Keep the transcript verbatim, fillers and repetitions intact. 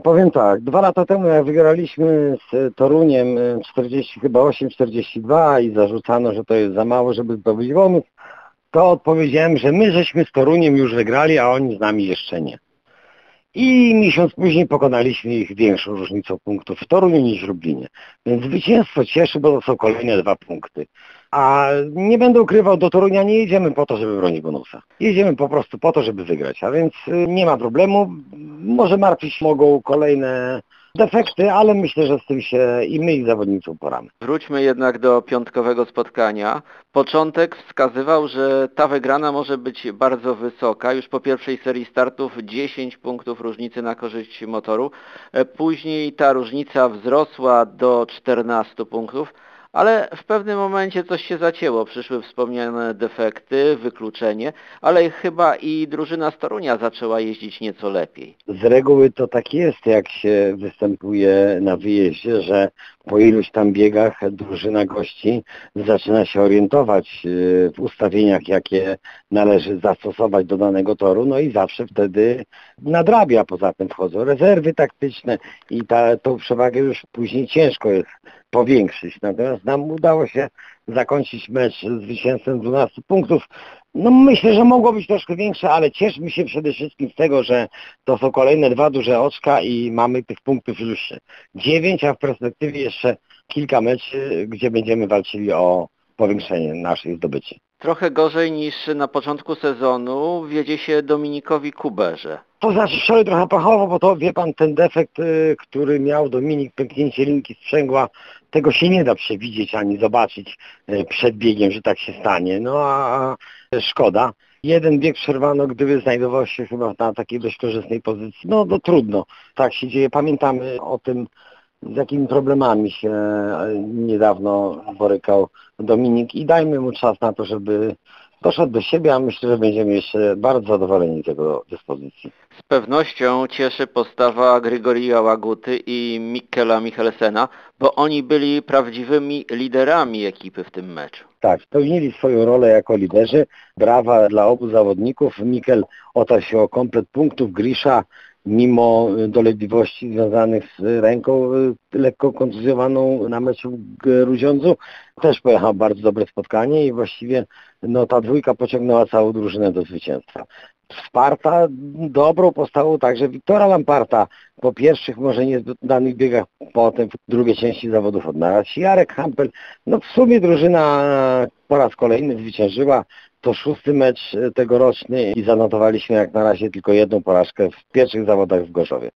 Powiem tak, dwa lata temu jak wygraliśmy z Toruniem czterdzieści, chyba osiem czterdzieści dwa i zarzucano, że to jest za mało, żeby zdobyć bonus, to odpowiedziałem, że my żeśmy z Toruniem już wygrali, a oni z nami jeszcze nie. I miesiąc później pokonaliśmy ich większą różnicą punktów w Toruniu niż w Lublinie. Więc zwycięstwo cieszy, bo to są kolejne dwa punkty. A nie będę ukrywał, do Torunia nie jedziemy po to, żeby bronić bonusa. Jedziemy po prostu po to, żeby wygrać. A więc nie ma problemu. Może martwić mogą kolejne defekty, ale myślę, że z tym się i my i zawodnicy uporamy. Wróćmy jednak do piątkowego spotkania. Początek wskazywał, że ta wygrana może być bardzo wysoka. Już po pierwszej serii startów dziesięć punktów różnicy na korzyść motoru. Później ta różnica wzrosła do czternastu punktów. Ale w pewnym momencie coś się zacięło, przyszły wspomniane defekty, wykluczenie, ale chyba i drużyna z Torunia zaczęła jeździć nieco lepiej. Z reguły to tak jest, jak się występuje na wyjeździe, że po iluś tam biegach drużyna gości zaczyna się orientować w ustawieniach, jakie należy zastosować do danego toru, no i zawsze wtedy nadrabia. Poza tym wchodzą rezerwy taktyczne i ta, tą przewagę już później ciężko jest powiększyć. Natomiast nam udało się zakończyć mecz zwycięstwem dwunastu punktów. No myślę, że mogło być troszkę większe, ale cieszmy się przede wszystkim z tego, że to są kolejne dwa duże oczka i mamy tych punktów już dziewięć, a w perspektywie jeszcze kilka meczy, gdzie będziemy walczyli o powiększenie naszych zdobyczy. Trochę gorzej niż na początku sezonu wiedzie się Dominikowi Kuberze. To znaczy wczoraj trochę pachowo, bo to wie pan, ten defekt, który miał Dominik, pęknięcie linki sprzęgła, tego się nie da przewidzieć ani zobaczyć przed biegiem, że tak się stanie. No a szkoda. Jeden bieg przerwano, gdyby znajdował się chyba na takiej dość korzystnej pozycji. No to trudno. Tak się dzieje. Pamiętamy o tym, z jakimi problemami się niedawno borykał Dominik i dajmy mu czas na to, żeby doszedł do siebie, a myślę, że będziemy jeszcze bardzo zadowoleni z jego dyspozycji. Z pewnością cieszy postawa Grigoria Łaguty i Mikkela Michelsena, bo oni byli prawdziwymi liderami ekipy w tym meczu. Tak, spełnili swoją rolę jako liderzy. Brawa dla obu zawodników. Mikkel otarł się o komplet punktów. Grisza, mimo dolegliwości związanych z ręką lekko kontuzjowaną na meczu w Grudziądzu, też pojechał bardzo dobre spotkanie i właściwie no, ta dwójka pociągnęła całą drużynę do zwycięstwa. Wsparta dobrą postawą także Wiktora Lamparta po pierwszych może niezbyt danych biegach, potem w drugiej części zawodów odnalazł się Jarek Hampel. No w sumie drużyna po raz kolejny zwyciężyła. To szósty mecz tegoroczny i zanotowaliśmy jak na razie tylko jedną porażkę w pierwszych zawodach w Gorzowie.